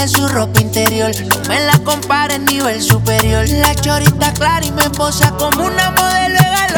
de su ropa interior. No me la compares, nivel superior. La chorita clara y me posa como una modelo de